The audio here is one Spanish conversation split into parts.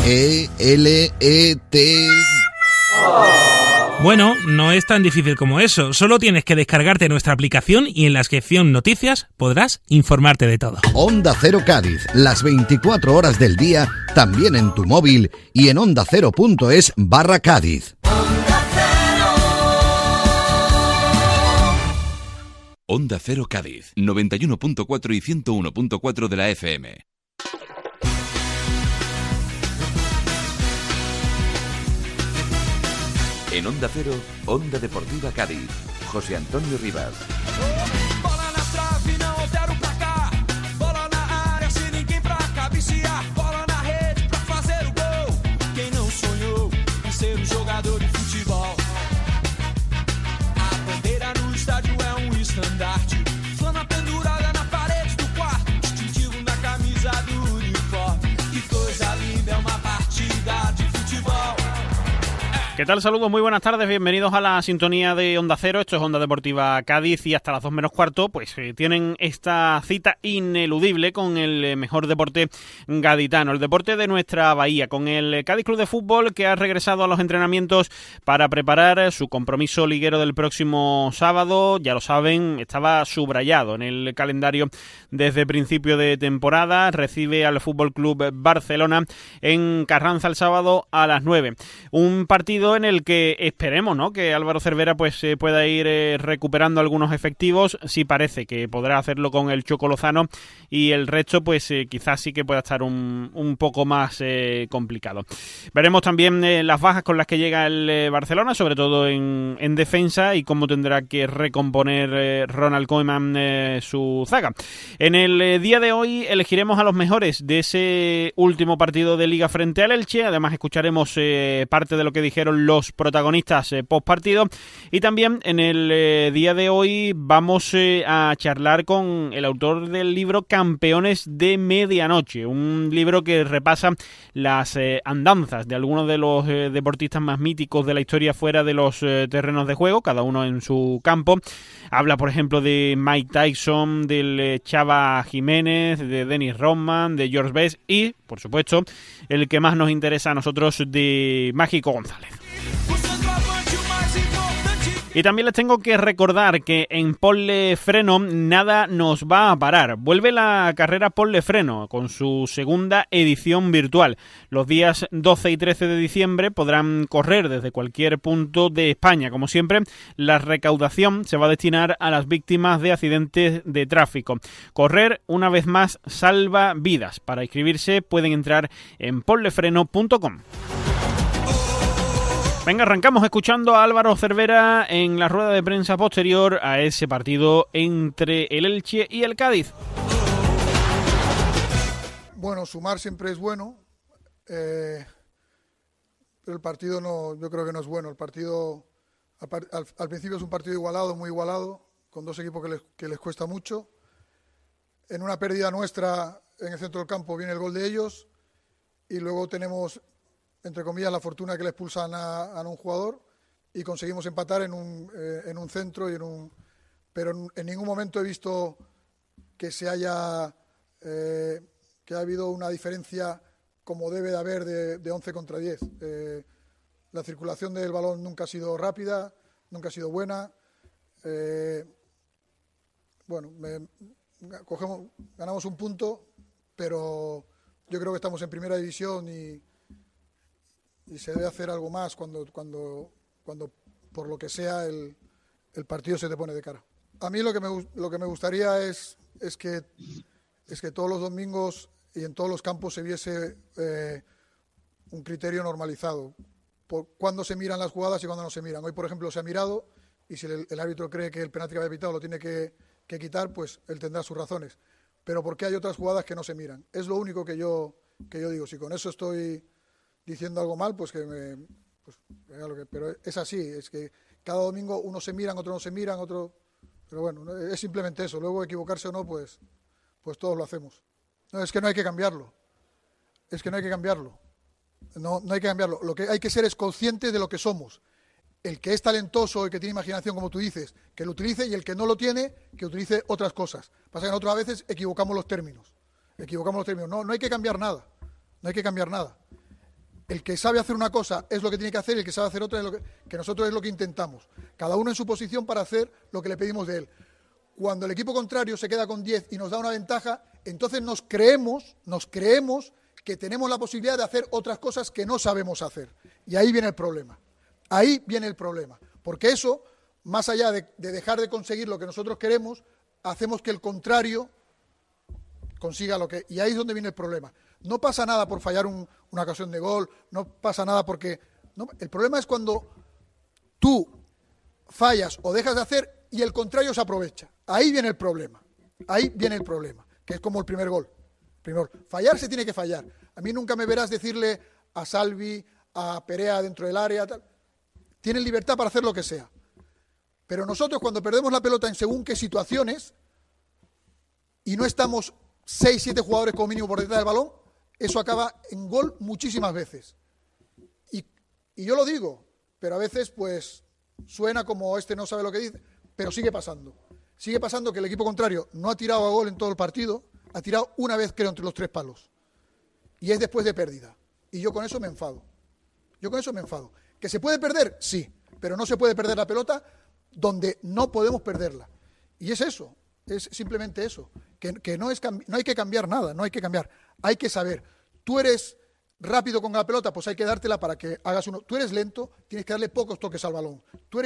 E-L-E-T... Bueno, no es tan difícil como eso. Solo tienes que descargarte nuestra aplicación y en la sección Noticias podrás informarte de todo. Onda Cero Cádiz, las 24 horas del día, también en tu móvil y en ondacero.es/Cádiz. Onda Cero Cádiz, 91.4 y 101.4 de la FM. En Onda Cero, Onda Deportiva Cádiz, José Antonio Rivas. Bola na trave, não altera o placar. Bola na área, sem ninguém pra cabecear. Bola na rede pra fazer o gol. Quem não sonhou em ser um jogador de futebol? A bandeira no estádio é estandarte. Flama pendurada na parede do quarto. Distintivo na camisa do uniforme. Que coisa linda, é uma partida de futebol. ¿Qué tal? Saludos, muy buenas tardes, bienvenidos a la sintonía de Onda Cero. Esto es Onda Deportiva Cádiz y hasta las 2 menos cuarto pues tienen esta cita ineludible con el mejor deporte gaditano, el deporte de nuestra bahía, con el Cádiz Club de Fútbol, que ha regresado a los entrenamientos para preparar su compromiso liguero del próximo sábado. Ya lo saben, estaba subrayado en el calendario desde principio de temporada. Recibe al Fútbol Club Barcelona en Carranza el sábado a las 9. Un partido en el que esperemos, ¿no?, que Álvaro Cervera pues pueda ir recuperando algunos efectivos. Sí parece que podrá hacerlo con el Choco Lozano, y el resto pues quizás sí que pueda estar un poco más complicado. Veremos también las bajas con las que llega el Barcelona, sobre todo en defensa, y cómo tendrá que recomponer Ronald Koeman su zaga. En el día de hoy elegiremos a los mejores de ese último partido de Liga frente al Elche. Además escucharemos parte de lo que dijeron los protagonistas post partido, y también en el día de hoy vamos a charlar con el autor del libro Campeones de Medianoche, un libro que repasa las andanzas de algunos de los deportistas más míticos de la historia fuera de los terrenos de juego, cada uno en su campo. Habla, por ejemplo, de Mike Tyson, del Chava Jiménez, de Dennis Rodman, de George Best y, por supuesto, el que más nos interesa a nosotros, de Mágico González. Y también les tengo que recordar que en Ponle Freno nada nos va a parar. Vuelve la carrera Ponle Freno con su segunda edición virtual. Los días 12 y 13 de diciembre podrán correr desde cualquier punto de España. Como siempre, la recaudación se va a destinar a las víctimas de accidentes de tráfico. Correr, una vez más, salva vidas. Para inscribirse pueden entrar en ponlefreno.com. Venga, arrancamos escuchando a Álvaro Cervera en la rueda de prensa posterior a ese partido entre el Elche y el Cádiz. Bueno, sumar siempre es bueno, pero el partido no, yo creo que no es bueno. El partido al principio es un partido igualado, muy igualado, con dos equipos que les cuesta mucho. En una pérdida nuestra en el centro del campo viene el gol de ellos, y luego tenemos, entre comillas, la fortuna que le expulsan a un jugador y conseguimos empatar en un centro pero en ningún momento he visto que que ha habido una diferencia como debe de haber de 11 contra 10. La circulación del balón nunca ha sido rápida, nunca ha sido buena. Ganamos un punto, pero yo creo que estamos en primera división y se debe hacer algo más cuando por lo que sea el partido se te pone de cara. A mí lo que me gustaría es que todos los domingos y en todos los campos se viese un criterio normalizado por cuándo se miran las jugadas y cuándo no se miran. Hoy, por ejemplo, se ha mirado, y si el árbitro cree que el penalti que había pitado lo tiene que quitar, pues él tendrá sus razones. Pero ¿por qué hay otras jugadas que no se miran? Es lo único que yo digo. Si con eso estoy diciendo algo mal, pues pero es así, es que cada domingo unos se miran, otros no se miran, pero bueno, es simplemente eso. Luego, equivocarse o no, pues todos lo hacemos. No, es que no hay que cambiarlo. No hay que cambiarlo. Lo que hay que ser es consciente de lo que somos. El que es talentoso y que tiene imaginación, como tú dices, que lo utilice, y el que no lo tiene, que utilice otras cosas. Pasa que nosotros a veces equivocamos los términos. No hay que cambiar nada. El que sabe hacer una cosa es lo que tiene que hacer y el que sabe hacer otra es lo que nosotros es lo que intentamos. Cada uno en su posición para hacer lo que le pedimos de él. Cuando el equipo contrario se queda con 10 y nos da una ventaja, entonces nos creemos que tenemos la posibilidad de hacer otras cosas que no sabemos hacer. Y ahí viene el problema. Ahí viene el problema. Porque eso, más allá de dejar de conseguir lo que nosotros queremos, hacemos que el contrario consiga lo que... Y ahí es donde viene el problema. No pasa nada por fallar una ocasión de gol, no pasa nada porque... No, el problema es cuando tú fallas o dejas de hacer y el contrario se aprovecha. Ahí viene el problema, que es como el primer gol. Primero, fallar se tiene que fallar. A mí nunca me verás decirle a Salvi, a Perea dentro del área, tal. Tienen libertad para hacer lo que sea. Pero nosotros cuando perdemos la pelota en según qué situaciones y no estamos 6, 7 jugadores como mínimo por detrás del balón, eso acaba en gol muchísimas veces. Y yo lo digo, pero a veces pues suena como este no sabe lo que dice, pero sigue pasando. Sigue pasando que el equipo contrario no ha tirado a gol en todo el partido, ha tirado una vez creo entre los 3 palos. Y es después de pérdida. Y yo con eso me enfado. ¿Que se puede perder? Sí, pero no se puede perder la pelota donde no podemos perderla. Y es eso, es simplemente eso, que no hay que cambiar nada, no hay que cambiar, hay que saber. Tú eres rápido con la pelota, pues hay que dártela para que hagas uno. Tú eres lento, tienes que darle pocos toques al balón.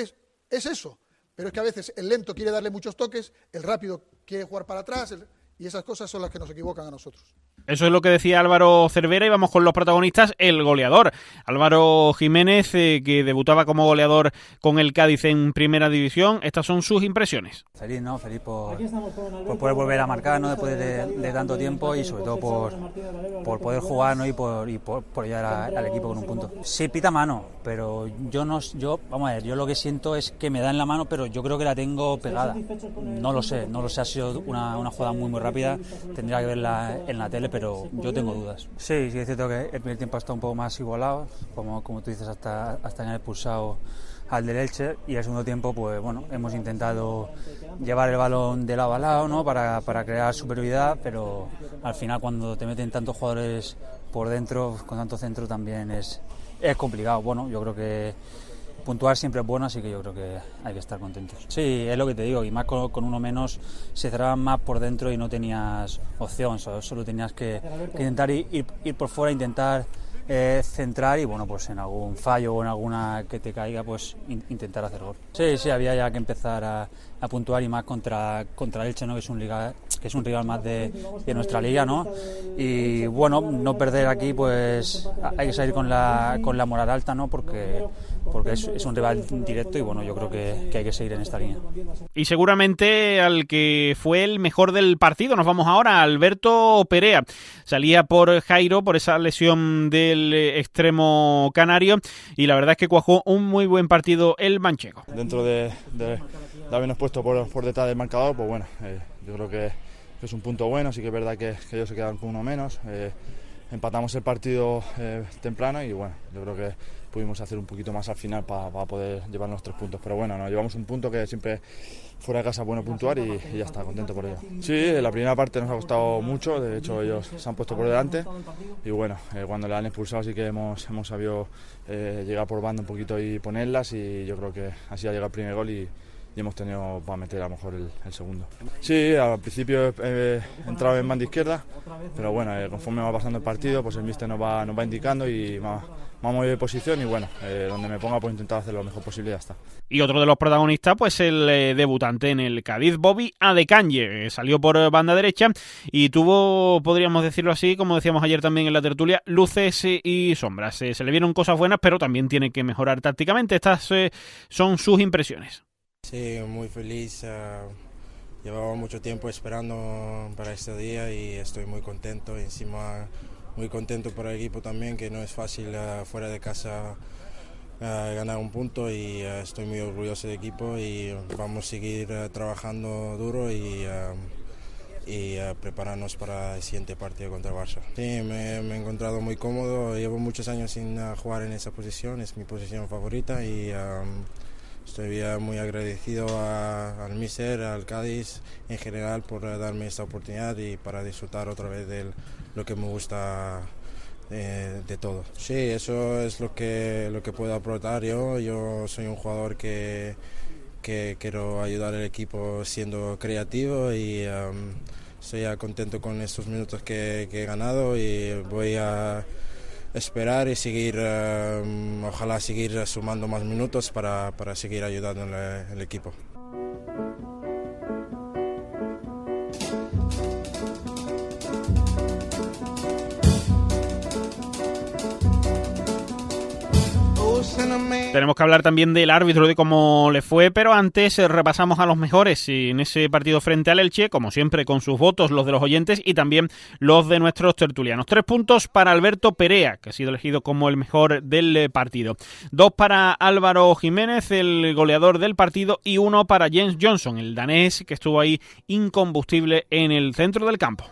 Es eso, pero es que a veces el lento quiere darle muchos toques, el rápido quiere jugar para atrás, y esas cosas son las que nos equivocan a nosotros. Eso es lo que decía Álvaro Cervera y vamos con los protagonistas. El goleador, Álvaro Jiménez, que debutaba como goleador con el Cádiz en Primera División. Estas son sus impresiones. Feliz, ¿no? Feliz por poder volver a marcar, ¿no? Después de tanto tiempo y sobre todo por poder jugar, ¿no? y por ayudar al equipo con un punto. Sí, pita mano, pero vamos a ver, yo lo que siento es que me da en la mano, pero yo creo que la tengo pegada. No lo sé, ha sido una jugada muy rápida, tendría que verla en la tele, pero yo tengo dudas. Sí, es cierto que el primer tiempo está un poco más igualado, como tú dices, hasta en el expulsado al del Elche, y el segundo tiempo pues bueno, hemos intentado llevar el balón de lado a lado, ¿no? para crear superioridad, pero al final cuando te meten tantos jugadores por dentro, con tanto centro, también es complicado. Bueno, yo creo que puntuar siempre es bueno, así que yo creo que hay que estar contentos. Sí, es lo que te digo, y más con uno menos se cerraban más por dentro y no tenías opción, solo tenías que intentar ir por fuera, intentar centrar y bueno, pues en algún fallo o en alguna que te caiga, pues intentar hacer gol. Sí, había ya que empezar a puntuar, y más contra el Elche, ¿no? que es un rival más de nuestra liga, ¿no? Y bueno, no perder aquí, pues hay que salir con la moral alta, ¿no? Porque es un rival directo y bueno, yo creo que hay que seguir en esta línea. Y seguramente al que fue el mejor del partido, nos vamos ahora, Alberto Perea. Salía por Jairo, por esa lesión del extremo canario, y la verdad es que cuajó un muy buen partido el manchego. Dentro de habernos puesto por detrás del marcador, pues bueno, yo creo que es un punto bueno. Sí que es verdad que ellos se quedan con uno menos. Empatamos el partido temprano y bueno, yo creo que pudimos hacer un poquito más al final para poder llevarnos 3 puntos. Pero bueno, nos llevamos un punto que siempre fuera de casa es bueno puntuar y ya está, contento por ello. Sí, la primera parte nos ha costado mucho, de hecho ellos se han puesto por delante y bueno, cuando le han expulsado sí que hemos sabido llegar por banda un poquito y ponerlas, y yo creo que así ha llegado el primer gol y hemos tenido para meter a lo mejor el segundo. Sí, al principio he entrado en banda izquierda, pero bueno, conforme va pasando el partido, pues el míster nos va indicando y me ha movido de posición y bueno, donde me ponga pues intentar hacer lo mejor posible y ya está. Y otro de los protagonistas, pues el debutante en el Cádiz, Bobby Adekanye, salió por banda derecha y tuvo, podríamos decirlo así, como decíamos ayer también en la tertulia, luces y sombras. Se le vieron cosas buenas, pero también tiene que mejorar tácticamente. Estas son sus impresiones. Sí, muy feliz. Llevaba mucho tiempo esperando para este día y estoy muy contento. Encima, muy contento por el equipo también, que no es fácil fuera de casa ganar un punto, y estoy muy orgulloso del equipo y vamos a seguir trabajando duro y prepararnos para el siguiente partido contra Barça. Sí, me he encontrado muy cómodo. Llevo muchos años sin jugar en esa posición, es mi posición favorita y estoy muy agradecido al míster, al Cádiz en general, por darme esta oportunidad y para disfrutar otra vez de lo que me gusta de todo. Sí, eso es lo que puedo aportar yo. Yo soy un jugador que quiero ayudar al equipo siendo creativo y estoy contento con estos minutos que he ganado y voy a esperar y seguir, ojalá seguir sumando más minutos para seguir ayudando al equipo. Tenemos que hablar también del árbitro, de cómo le fue, pero antes repasamos a los mejores en ese partido frente al Elche, como siempre con sus votos, los de los oyentes y también los de nuestros tertulianos. 3 puntos para Alberto Perea, que ha sido elegido como el mejor del partido. 2 para Álvaro Jiménez, el goleador del partido, y 1 para Jens Johnson, el danés, que estuvo ahí incombustible en el centro del campo.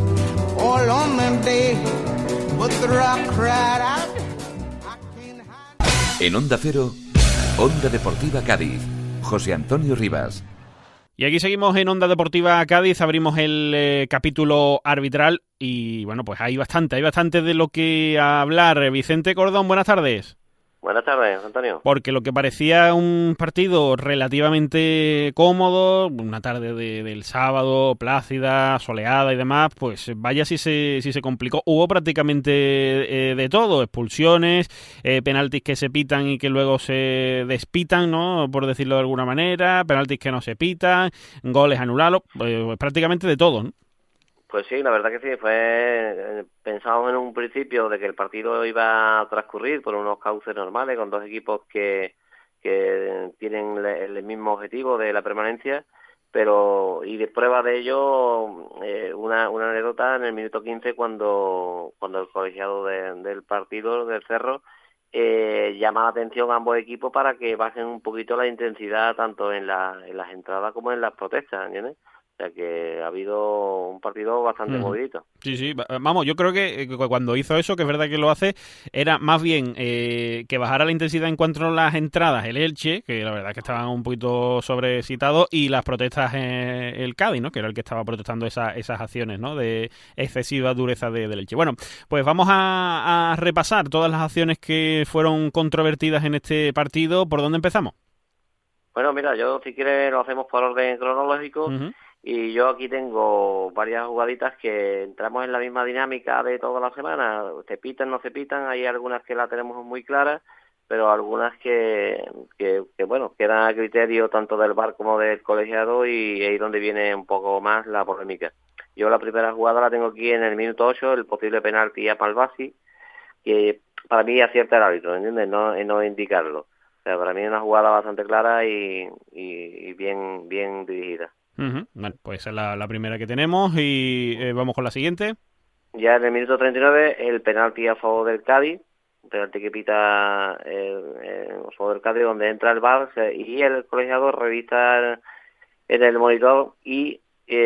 En Onda Cero, Onda Deportiva Cádiz, José Antonio Rivas. Y aquí seguimos en Onda Deportiva Cádiz, abrimos el capítulo arbitral y bueno, pues hay bastante de lo que hablar. Vicente Cordón, buenas tardes. Buenas tardes, Antonio. Porque lo que parecía un partido relativamente cómodo, una tarde del sábado, plácida, soleada y demás, pues vaya si se complicó. Hubo prácticamente de todo, expulsiones, penaltis que se pitan y que luego se despitan, ¿no? Por decirlo de alguna manera, penaltis que no se pitan, goles anulados, prácticamente de todo, ¿no? Pues sí, la verdad que sí, pensábamos en un principio de que el partido iba a transcurrir por unos cauces normales, con dos equipos que tienen el mismo objetivo de la permanencia, y de prueba de ello, una anécdota en el minuto 15 cuando el colegiado del partido, del Cerro, llama la atención a ambos equipos para que bajen un poquito la intensidad tanto en las entradas como en las protestas, ¿entiendes? O sea que ha habido un partido bastante movidito. Sí, vamos, yo creo que cuando hizo eso, que es verdad que lo hace, era más bien que bajara la intensidad en cuanto a las entradas el Elche, que la verdad es que estaban un poquito sobrecitados, y las protestas el Cádiz, ¿no? Que era el que estaba protestando esas acciones, ¿no? De excesiva dureza del Elche. Bueno, pues vamos a repasar todas las acciones que fueron controvertidas en este partido. ¿Por dónde empezamos? Bueno, mira, yo si quieres lo hacemos por orden cronológico. Y yo aquí tengo varias jugaditas que entramos en la misma dinámica de toda la semana. Se pitan, no se pitan, hay algunas que la tenemos muy claras, pero algunas que bueno, quedan a criterio tanto del VAR como del colegiado, y ahí es donde viene un poco más la polémica. Yo la primera jugada la tengo aquí en el minuto 8, el posible penalti a Palbasi, que para mí acierta el árbitro, ¿entiendes? No indicarlo. O sea, para mí es una jugada bastante clara y bien dirigida. Bueno, pues esa es la primera que tenemos y vamos con la siguiente. Ya en el minuto 39 el penalti a favor del Cádiz, un penalti que pita a favor del Cádiz, donde entra el VAR y el colegiado revisa en el monitor y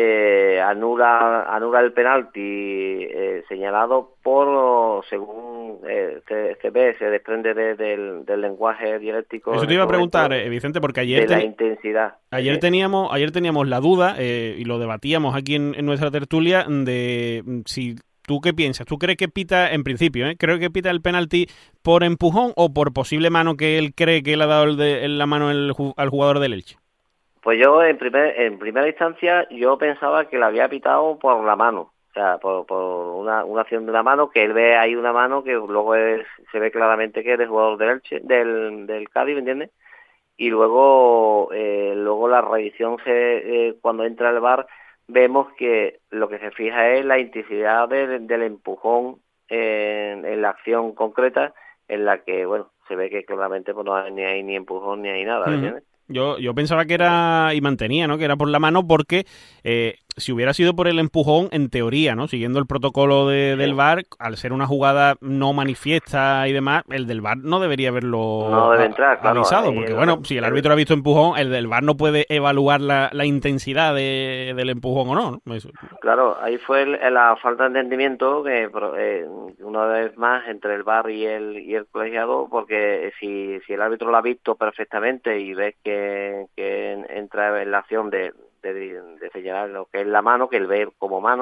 anula el penalti señalado por, según se desprende del lenguaje dialéctico. Eso te iba a preguntar, Vicente, porque ayer de la intensidad. Ayer teníamos la duda y lo debatíamos aquí en nuestra tertulia de si ¿tú qué piensas? ¿Tú crees que pita, en principio, creo que pita el penalti por empujón o por posible mano que él cree que le ha dado la mano al jugador del Elche? Pues yo en primera instancia yo pensaba que le había pitado por la mano, o sea, por una acción de la mano, que él ve ahí una mano que luego se ve claramente que es del jugador del Elche, del Cádiz, ¿me entiendes? Y luego la revisión cuando entra el VAR vemos que lo que se fija es la intensidad del empujón en la acción concreta, en la que bueno se ve que claramente pues no hay ni empujón ni hay nada, ¿me entiendes? Yo pensaba que era, y mantenía, ¿no?, que era por la mano, porque si hubiera sido por el empujón, en teoría, ¿no?, siguiendo el protocolo del VAR, al ser una jugada no manifiesta y demás, el del VAR no debería haberlo avisado, porque bueno, si el árbitro ha visto empujón, el del VAR no puede evaluar la intensidad del empujón o no, ¿no? Eso. Claro, ahí fue la falta de entendimiento que una vez más entre el VAR y el colegiado, porque si el árbitro lo ha visto perfectamente y ves que entra en la acción de señalar lo que es la mano, que él ve como mano,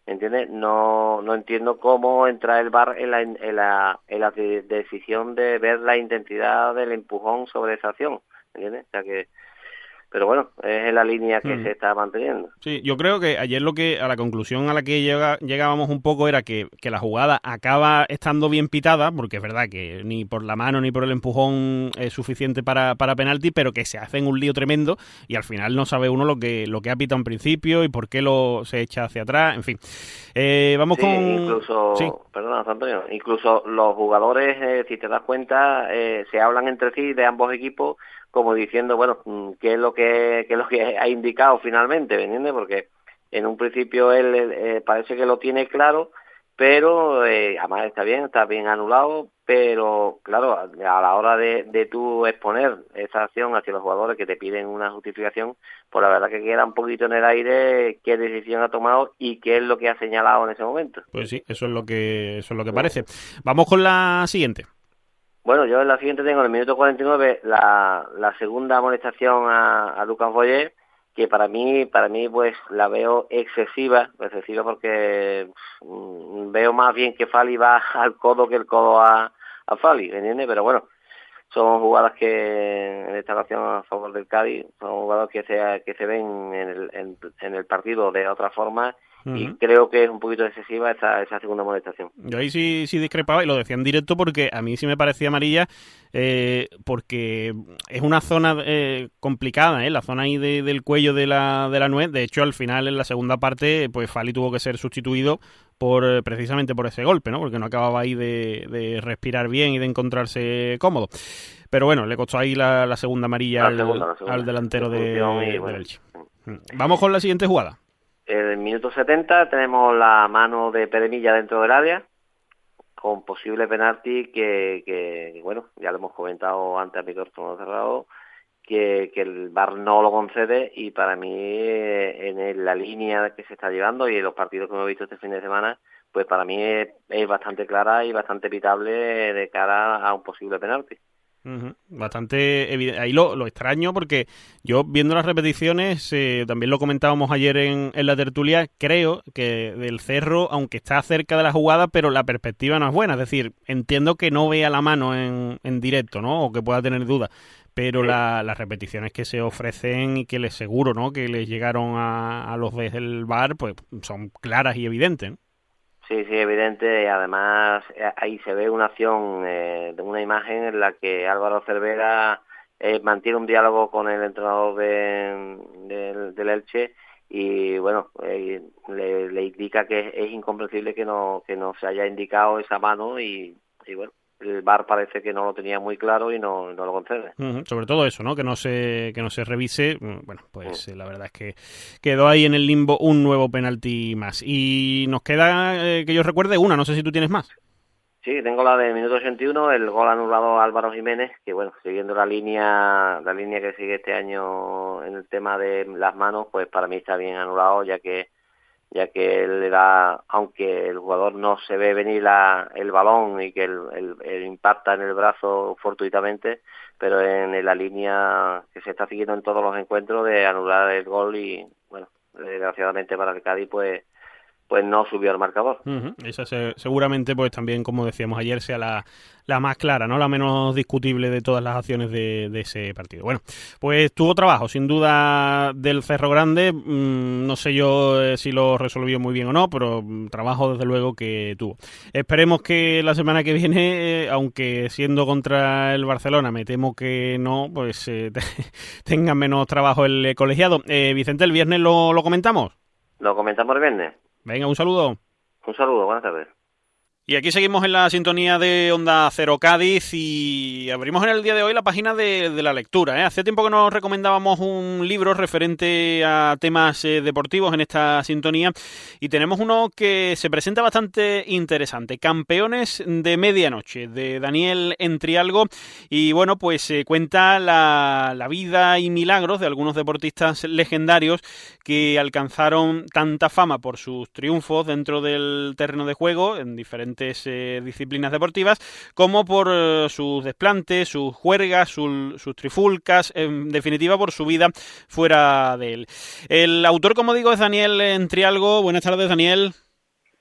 ¿entiendes? No entiendo cómo entra el VAR en la decisión de ver la intensidad del empujón sobre esa acción, ¿entiendes? O sea que, pero bueno, es la línea que se está manteniendo. Sí, yo creo que ayer a la conclusión a la que llegábamos un poco era que la jugada acaba estando bien pitada, porque es verdad que ni por la mano ni por el empujón es suficiente para penalti, pero que se hacen un lío tremendo y al final no sabe uno lo que ha pitado en principio y por qué se echa hacia atrás, en fin. Vamos con... Incluso, sí. Perdona, Antonio, incluso los jugadores, si te das cuenta, se hablan entre sí de ambos equipos como diciendo, bueno, qué es lo que ha indicado finalmente, ¿me entiendes? Porque en un principio él parece que lo tiene claro, pero además está bien anulado, pero claro, a la hora de tú exponer esa acción hacia los jugadores que te piden una justificación, pues la verdad que queda un poquito en el aire qué decisión ha tomado y qué es lo que ha señalado en ese momento. Pues sí, eso es lo que parece. Vamos con la siguiente. Bueno, yo en la siguiente tengo en el minuto 49 la segunda amonestación a Lucas Boyer, que para mí pues la veo excesiva porque veo más bien que Fali va al codo que el codo a Fali, ¿me entiendes? Pero bueno, son jugadas que en esta ocasión a favor del Cádiz, son jugadas que se ven en el partido de otra forma. Y creo que es un poquito excesiva esa segunda amonestación. Yo ahí sí discrepaba y lo decía en directo porque a mí sí me parecía amarilla porque es una zona complicada, la zona ahí del cuello de la nuez. De hecho, al final, en la segunda parte, pues Fali tuvo que ser sustituido precisamente por ese golpe, ¿no? Porque no acababa ahí de respirar bien y de encontrarse cómodo. Pero bueno, le costó ahí la segunda amarilla al delantero del Elche. Vamos con la siguiente jugada. En el minuto 70 tenemos la mano de Peremilla dentro del área, con posible penalti que bueno, ya lo hemos comentado antes a micrófono cerrado, que el VAR no lo concede y para mí en la línea que se está llevando y en los partidos que hemos visto este fin de semana, pues para mí es bastante clara y bastante evitable de cara a un posible penalti. Bastante evidente. Ahí lo extraño porque yo viendo las repeticiones, también lo comentábamos ayer en la tertulia, creo que del Cerro, aunque está cerca de la jugada, pero la perspectiva no es buena, es decir, entiendo que no vea la mano en directo, ¿no? O que pueda tener dudas, pero sí. Las repeticiones que se ofrecen y que les seguro, ¿no? Que les llegaron a los del VAR, pues son claras y evidentes, ¿no? Sí, evidente, y además ahí se ve una acción de una imagen en la que Álvaro Cervera mantiene un diálogo con el entrenador del Elche y bueno, le indica que es incomprensible que no se haya indicado esa mano y bueno, el VAR parece que no lo tenía muy claro y no lo concede. Sobre todo eso, ¿no? Que no se revise. Bueno, pues la verdad es que quedó ahí en el limbo un nuevo penalti más. Y nos queda, que yo recuerde, una. No sé si tú tienes más. Sí, tengo la de minuto 81, el gol anulado a Álvaro Jiménez, que bueno, siguiendo la línea que sigue este año en el tema de las manos, pues para mí está bien anulado, ya que él le da, aunque el jugador no se ve venir el balón y que el impacta en el brazo fortuitamente, pero en la línea que se está siguiendo en todos los encuentros de anular el gol y bueno, desgraciadamente para el Cádiz pues no subió al marcador. Esa seguramente pues también, como decíamos ayer, sea la más clara, ¿no? La menos discutible de todas las acciones de ese partido. Bueno, pues tuvo trabajo, sin duda, del Cerro Grande. No sé yo si lo resolvió muy bien o no, pero trabajo desde luego que tuvo. Esperemos que la semana que viene, aunque siendo contra el Barcelona, me temo que no, pues tengan menos trabajo el colegiado. Vicente, ¿el viernes lo comentamos? Lo comentamos el viernes. Venga, un saludo. Un saludo, buenas tardes. Y aquí seguimos en la sintonía de Onda Cero Cádiz y abrimos en el día de hoy la página de la lectura. Hace tiempo que nos recomendábamos un libro referente a temas deportivos en esta sintonía y tenemos uno que se presenta bastante interesante. Campeones de Medianoche, de Daniel Entrialgo, y bueno, pues cuenta la vida y milagros de algunos deportistas legendarios que alcanzaron tanta fama por sus triunfos dentro del terreno de juego en diferentes disciplinas deportivas, como por sus desplantes, sus juergas, sus trifulcas, en definitiva por su vida fuera de él. El autor, como digo, es Daniel Entrialgo. Buenas tardes, Daniel.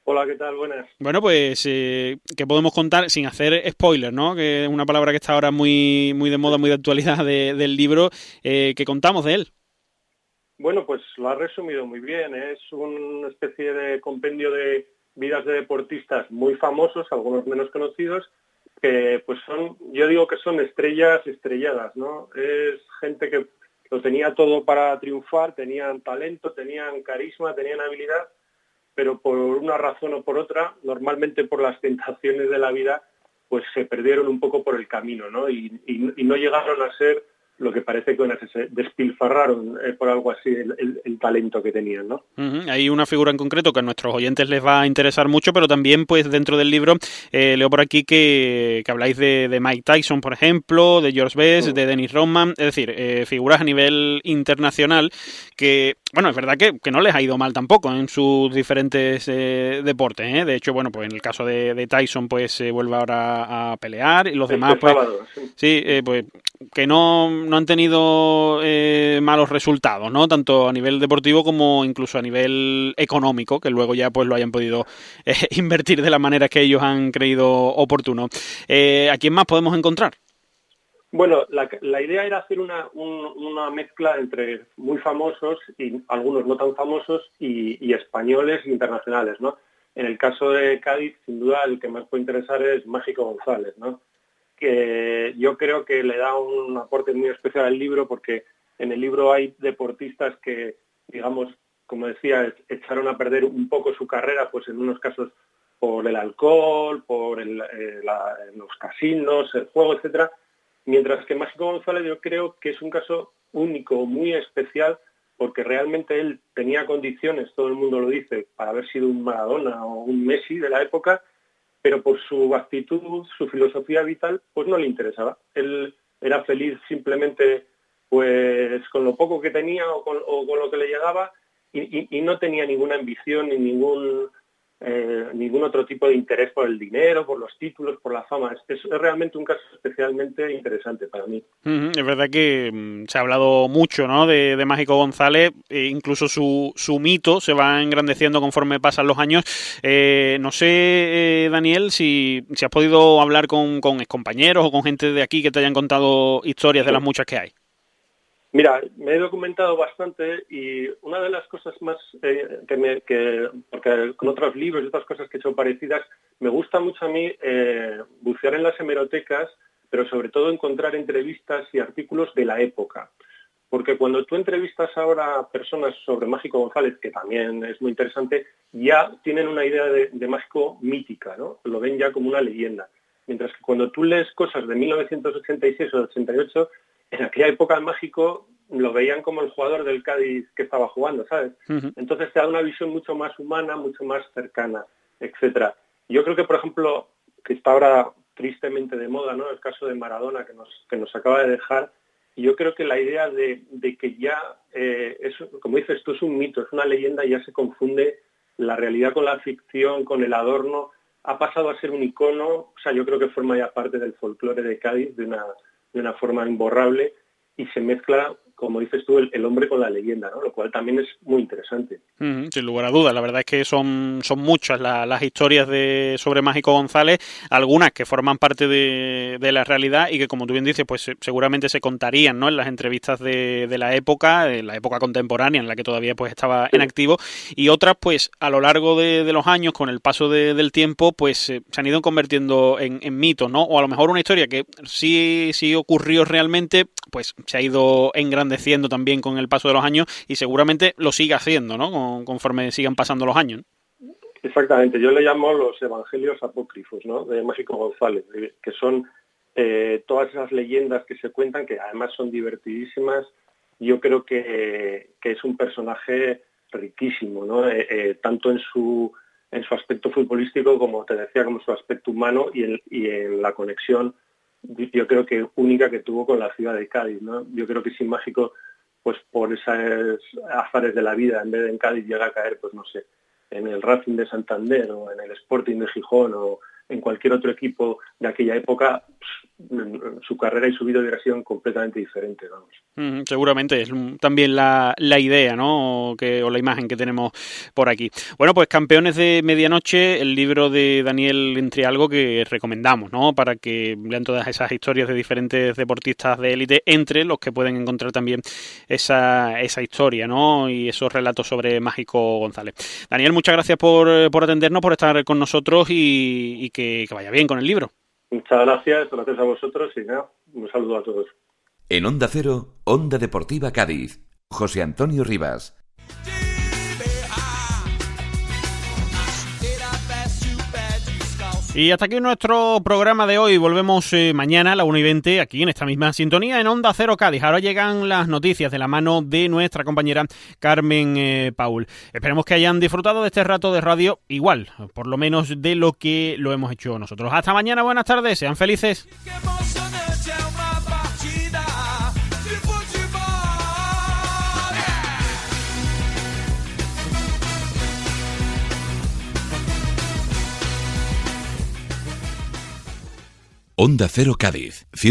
Hola, ¿qué tal? Buenas. Bueno, pues, ¿qué podemos contar sin hacer spoiler, ¿no? Que es una palabra que está ahora muy de moda, muy de actualidad del libro. ¿Qué contamos de él? Bueno, pues lo has resumido muy bien. Es una especie de compendio de vidas de deportistas muy famosos, algunos menos conocidos, que pues yo digo que son estrellas estrelladas, ¿no? Es gente que lo tenía todo para triunfar, tenían talento, tenían carisma, tenían habilidad, pero por una razón o por otra, normalmente por las tentaciones de la vida, pues se perdieron un poco por el camino, ¿no? Y no llegaron a ser lo que parece que se despilfarraron por algo así el talento que tenían, ¿no? Hay una figura en concreto que a nuestros oyentes les va a interesar mucho, pero también pues dentro del libro leo por aquí que habláis de Mike Tyson, por ejemplo, de George Best, de Dennis Rodman, es decir, figuras a nivel internacional que, bueno, es verdad que no les ha ido mal tampoco en sus diferentes deportes, ¿eh? De hecho, bueno, pues en el caso de Tyson pues se vuelve ahora a pelear y los demás pues sábado, sí, pues que no han tenido malos resultados, ¿no? Tanto a nivel deportivo como incluso a nivel económico, que luego ya pues lo hayan podido invertir de la manera que ellos han creído oportuno. ¿A quién más podemos encontrar? Bueno, la idea era hacer una mezcla entre muy famosos y algunos no tan famosos y españoles e internacionales, ¿no? En el caso de Cádiz, sin duda, el que más puede interesar es Mágico González, ¿no? Que yo creo que le da un aporte muy especial al libro, porque en el libro hay deportistas que, digamos, como decía, echaron a perder un poco su carrera, pues en unos casos por el alcohol, por los casinos, el juego, etcétera. Mientras que Mágico González yo creo que es un caso único, muy especial, porque realmente él tenía condiciones, todo el mundo lo dice, para haber sido un Maradona o un Messi de la época, pero por su actitud, su filosofía vital, pues no le interesaba. Él era feliz simplemente pues con lo poco que tenía o con lo que le llegaba y no tenía ninguna ambición ni ningún otro tipo de interés por el dinero, por los títulos, por la fama. Es realmente un caso especialmente interesante para mí. Es verdad que se ha hablado mucho, ¿no?, de Mágico González, incluso su mito se va engrandeciendo conforme pasan los años. No sé, Daniel, si has podido hablar con excompañeros o con gente de aquí que te hayan contado historias de las muchas que hay. Mira, me he documentado bastante y una de las cosas más porque con otros libros y otras cosas que he hecho parecidas, me gusta mucho a mí bucear en las hemerotecas, pero sobre todo encontrar entrevistas y artículos de la época. Porque cuando tú entrevistas ahora a personas sobre Mágico González, que también es muy interesante, ya tienen una idea de Mágico mítica, ¿no? Lo ven ya como una leyenda. Mientras que cuando tú lees cosas de 1986 o de 88, en aquella época el Mágico lo veían como el jugador del Cádiz que estaba jugando, ¿sabes? Uh-huh. Entonces te da una visión mucho más humana, mucho más cercana, etcétera. Yo creo que, por ejemplo, que está ahora tristemente de moda, ¿no?, el caso de Maradona que nos acaba de dejar, y yo creo que la idea de que ya, como dices tú, es un mito, es una leyenda, ya se confunde la realidad con la ficción, con el adorno, ha pasado a ser un icono, o sea, yo creo que forma ya parte del folclore de Cádiz de una forma imborrable, y se mezcla, como dices tú, el hombre con la leyenda, ¿no?, lo cual también es muy interesante. Sin lugar a dudas, la verdad es que son muchas las historias sobre Mágico González, algunas que forman parte de la realidad y que, como tú bien dices, pues seguramente se contarían, ¿no?, en las entrevistas de la época contemporánea en la que todavía pues estaba en activo, y otras pues a lo largo de los años, con el paso del tiempo, pues se han ido convirtiendo en mitos, ¿no?, o a lo mejor una historia que sí ocurrió realmente, pues se ha ido engrandeciendo también con el paso de los años y seguramente lo sigue haciendo, ¿no?, conforme sigan pasando los años. Exactamente, yo le llamo los evangelios apócrifos, ¿no?, de Mágico González, que son todas esas leyendas que se cuentan, que además son divertidísimas. Yo creo que es un personaje riquísimo, ¿no?, tanto en su aspecto futbolístico, como te decía, como su aspecto humano y en la conexión, yo creo que única que tuvo con la ciudad de Cádiz, ¿no? Yo creo que sin Mágico, pues por esos azares de la vida, en vez de en Cádiz llega a caer, pues no sé, en el Racing de Santander o en el Sporting de Gijón o en cualquier otro equipo de aquella época, su carrera y su vida hubiera sido completamente diferente, vamos. Seguramente es también la idea, ¿no? O la imagen que tenemos por aquí. Bueno, pues Campeones de Medianoche, el libro de Daniel Entrialgo que recomendamos, ¿no? Para que lean todas esas historias de diferentes deportistas de élite, entre los que pueden encontrar también esa historia, ¿no? Y esos relatos sobre Mágico González. Daniel, muchas gracias por atendernos, por estar con nosotros y que vaya bien con el libro. Muchas gracias a vosotros y nada, un saludo a todos. En Onda Cero, Onda Deportiva Cádiz, José Antonio Rivas. Y hasta aquí nuestro programa de hoy. Volvemos mañana a la 1:20 aquí en esta misma sintonía en Onda Cero Cádiz. Ahora llegan las noticias de la mano de nuestra compañera Carmen Paul. Esperemos que hayan disfrutado de este rato de radio igual, por lo menos de lo que lo hemos hecho nosotros. Hasta mañana, buenas tardes, sean felices. Onda Cero Cádiz.